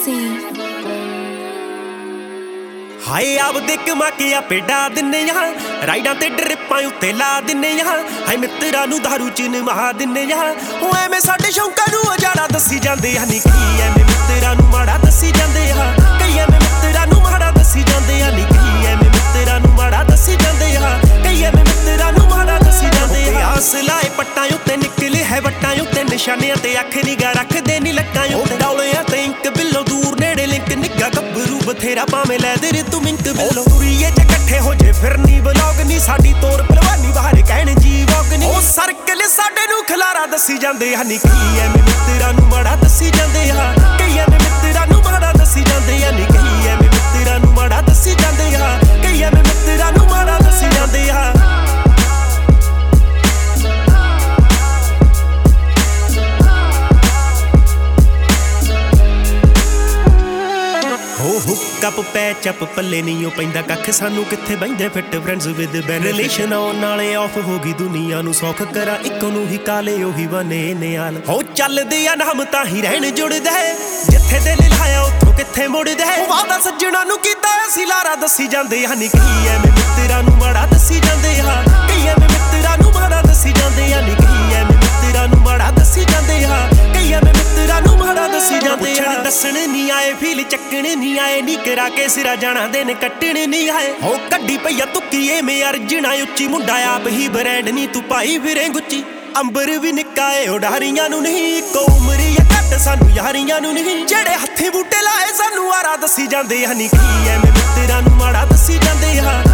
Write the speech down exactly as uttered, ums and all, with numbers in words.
scene. ਹਾਏ ਆਪਦੇ ਕਮਾ ਕੇ ਆਪੇ ਡਾ ਦਿੰਨੇ ਆ ਰਾਈਡਾਂ ਤੇ ਡਰਿੱਪਾਂ ਉੱਤੇ ਲਾ ਦਿੰਨੇ ਆ ਹਾਏ ਮਿੱਤਰਾਂ ਨੂੰ ਦਾਰੂ ਚ ਨਮਾ ਦਿੰਨੇ ਆ ਉਹ ਐਵੇਂ ਸਾਡੇ ਸ਼ੌਂਕਾਂ ਨੂੰ ਉਜਾੜਾ ਦੱਸੀ ਜਾਂਦੇ ਆ ਨੀ ਕੀ ਐਵੇਂ ਮਿੱਤਰਾਂ ਨੂੰ ਮਾੜਾ ਦੱਸੀ ਜਾਂਦੇ ਆ ਕਈ ਐਵੇਂ ਮਿੱਤਰਾਂ ਨੂੰ ਮਾੜਾ ਦੱਸੀ ਜਾਂਦੇ ਆ ਨੀ ਕੀ ਐਵੇਂ ਮਿੱਤਰਾਂ ਨੂੰ ਮਾੜਾ ਦੱਸੀ ਜਾਂਦੇ ਆ ਕਈ ਐਵੇਂ ਮਿੱਤਰਾਂ ਨੂੰ ਮਾੜਾ ਦੱਸੀ ਜਾਂਦੇ ਆ ਆਸ ਲਾਏ ਪੱਟਾਂ ਉੱਤੇ ਨਿਕਲੇ ਹੈ ਵੱਟਾਂ ਉੱਤੇ ਨਿਸ਼ਾਨਿਆਂ ਤੇ ਅੱਖ ਨਿਗਾ ਰੱਖਦੇ ਨੀ ਲੱਕਾਂ ਉੱਤੇ ਡੌਲਿਆਂ ਤੇ ਇੰਕ ਬਿੱਲੋ ਦੂਰ ਨੇੜੇ ਲਿੰਕ ਨਿੱਗਾ ਗੱਭਰੂ ਬਥੇਰਾ ਭਾਵੇਂ ਲੈ ਦੇ ਤੂੰ ਮਿੰਕ ਬਿੱਲੋ ਤੁਰੀਏ ਚ ਇਕੱਠੇ ਹੋ ਜੇ ਫਿਰ ਨੀ ਬਲੌਗ ਨੀ ਸਾਡੀ ਤੋਰ ਪਹਿਲਵਾਨੀ ਬਾਹਰ ਕਹਿਣ ਜੀ ਵੋਗ ਨੀ ਉਹ ਸਰਕਲ ਸਾਡੇ ਨੂੰ ਖਲਾਰਾ ਦੱਸੀ ਜਾਂਦੇ ਆ ਨੀ ਕੀ ਐਵੇਂ ਮਿੱਤਰਾਂ ਨੂੰ ਮਾੜਾ ਦੱਸੀ ਜਾਂਦੇ ਆ ਕਈ ਐਵੇਂ ਮਿੱਤਰਾਂ ਨੂੰ ਮਾੜਾ ਦੱਸੀ ਜਾਂਦੇ ਆ ਨੀ ਕਈ ਐਵੇਂ ਮਿੱਤਰਾਂ ਨੂੰ ਮਾੜਾ ਦੱਸੀ ਜਾਂਦੇ ਆ ਕਈ ਐਵੇਂ ਮਿੱਤਰਾਂ ਨੂੰ ਮਾੜਾ ਦੱਸੀ ਜਾਂਦੇ ਆ ਹੋ ਹੁੱਕ ਪੈਚ ਅਪ ਪੱਲੇ ਨਹੀਂ ਉਹ ਪੈਂਦਾ ਕੱਖ ਸਾਨੂੰ ਕਿੱਥੇ ਬੈਂਦੇ ਫਿੱਟ ਫਰੈਂਡਸ ਵਿਦ ਬੈਨ ਰਿਲੇਸ਼ਨ ਆਉਣ ਨਾਲੇ ਆਫ ਹੋ ਗਈ ਦੁਨੀਆ ਨੂੰ ਸੌਖ ਕਰਾਂ ਇੱਕੋ ਨੂੰ ਹੀ ਕਾਲੇ ਉਹੀ ਬਨੇ ਨਿਆਲ ਹੋ ਚੱਲਦੇ ਆ ਨਾਮ ਤਾਂ ਹੀ ਰਹਿਣ ਜੁੜਦਾ ਜਿੱਥੇ ਦਿਲ ਲਾਇਆ ਉੱਥੋਂ ਕਿੱਥੇ ਮੁੜਦਾ ਵਾਦਾ ਸੱਜਣਾ ਨੂੰ ਕੀਤਾ ਅਸੀਂ ਲਾਰਾ ਦੱਸੀ ਜਾਂਦੇ ਆ ਨੀ ਕੀ ਐਵੇਂ ਮਿੱਤਰਾਂ ਨੂੰ ਮਾੜਾ ਦੱਸੀ ਜਾਂਦੇ ਆ ਕਈ ਐਵੇਂ ਮਿੱਤਰਾਂ ਨੂੰ ਮਾੜਾ ਦੱਸੀ ਜਾਂਦੇ ਆ ਨੀ ਕੀ ਐਵੇਂ ਮਿੱਤਰਾਂ ਨੂੰ ਮਾੜਾ ਦੱਸੀ ਜਾਂਦੇ ਆ ਕਈ ਐਵੇਂ ਮਿੱਤਰਾਂ ਨੂੰ ਮਾੜਾ ਦੱਸੀ ਜਾਂਦੇ ਆ ਦੱਸਣ ਨੀ ਆਏ ਫੀਲ ਚੱਕਣ ਨੀ ਆਏ ਨੀ ਕਰਾ ਕੇ ਸਿਰਾ ਜਾਣਾ ਦਿਨ ਕੱਟਣ ਨੀ ਆਏ ਹੋ ਕੱਢੀ ਪਈਆ ਤੁੱਕੀ ਐਵੇਂ ਅਰਜਣਾ ਉੱਚੀ ਮੁੰਡਾ ਆਪ ਹੀ ਬ੍ਰਾਂਡ ਨੀ ਤੂੰ ਪਾਈ ਫਿਰੇ ਗੁੱਚੀ ਅੰਬਰ ਵੀ ਨਿਕਾਏ ਉਡਾਰੀਆਂ ਨੂੰ ਨਹੀਂ ਇੱਕੋ ਉਮਰੀ ਆ ਘੱਟ ਸਾਨੂੰ ਯਾਰੀਆਂ ਨੂੰ ਨਹੀਂ ਜਿਹੜੇ ਹੱਥੀ ਬੂਟੇ ਲਾਏ ਸਾਨੂੰ ਆਰਾ ਦੱਸੀ ਜਾਂਦੇ ਆ ਨੀ ਕੀ ਐਵੇਂ ਮਿੱਤਰਾਂ ਨੂੰ ਮਾੜਾ ਦੱਸੀ ਜਾਂਦੇ ਆ